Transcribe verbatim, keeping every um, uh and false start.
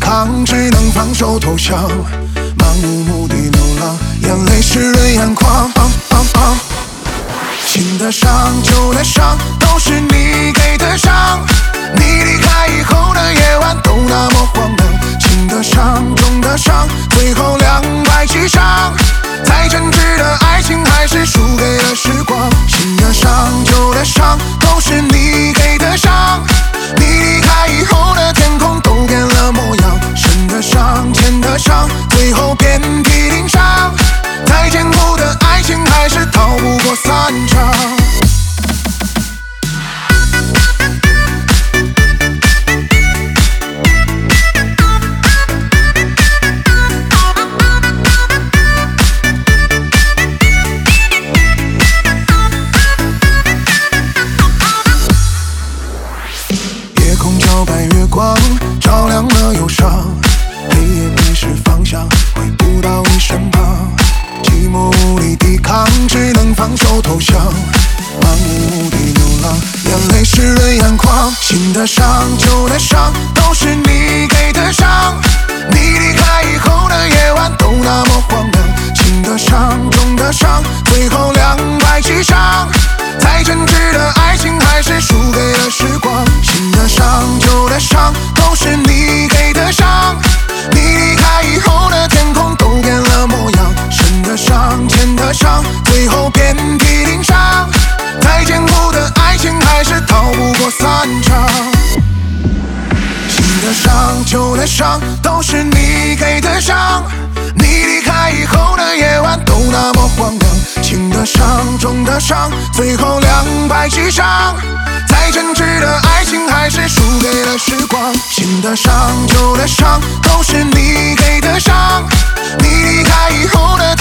抗，只能放手投降，漫无目的流浪，眼泪湿润眼眶。啊啊啊轻的伤，旧的伤，都是你给的伤。你离开以后的夜晚都那么荒凉，轻的伤，重的伤，最后两败俱伤。再真挚的爱情，还是输给了时光。新的伤，旧的伤，都是你给的伤。你离开以后的天空都变了模样，深的伤，浅的伤，最后遍体鳞伤。再坚固的爱情，还是逃不过散场。夜空皎白月光，照亮了忧伤。黑夜迷失方向，回不到你身旁。寂寞无力抵抗，只能放手投降，漫无目的流浪，眼泪湿润眼眶。新的伤，旧的伤，都是你给的伤。你离开以后的夜晚都那么荒凉，轻的伤，重的伤，最后两败俱伤。再真挚的爱情，还是输给了时光。新的伤，旧的伤，都是你给的伤。你离开以后的天空都变了模样，深的伤，浅的伤，最后遍体鳞伤。再坚固的爱情，还是逃不过散场。新的伤，旧的伤，都是你给的伤。你离开以后的夜晚都那么荒凉，轻的伤，重的伤，最后两败俱伤。再真挚的爱情，还是输给了时光。新的伤，旧的伤，都是你给的伤。你离开以后的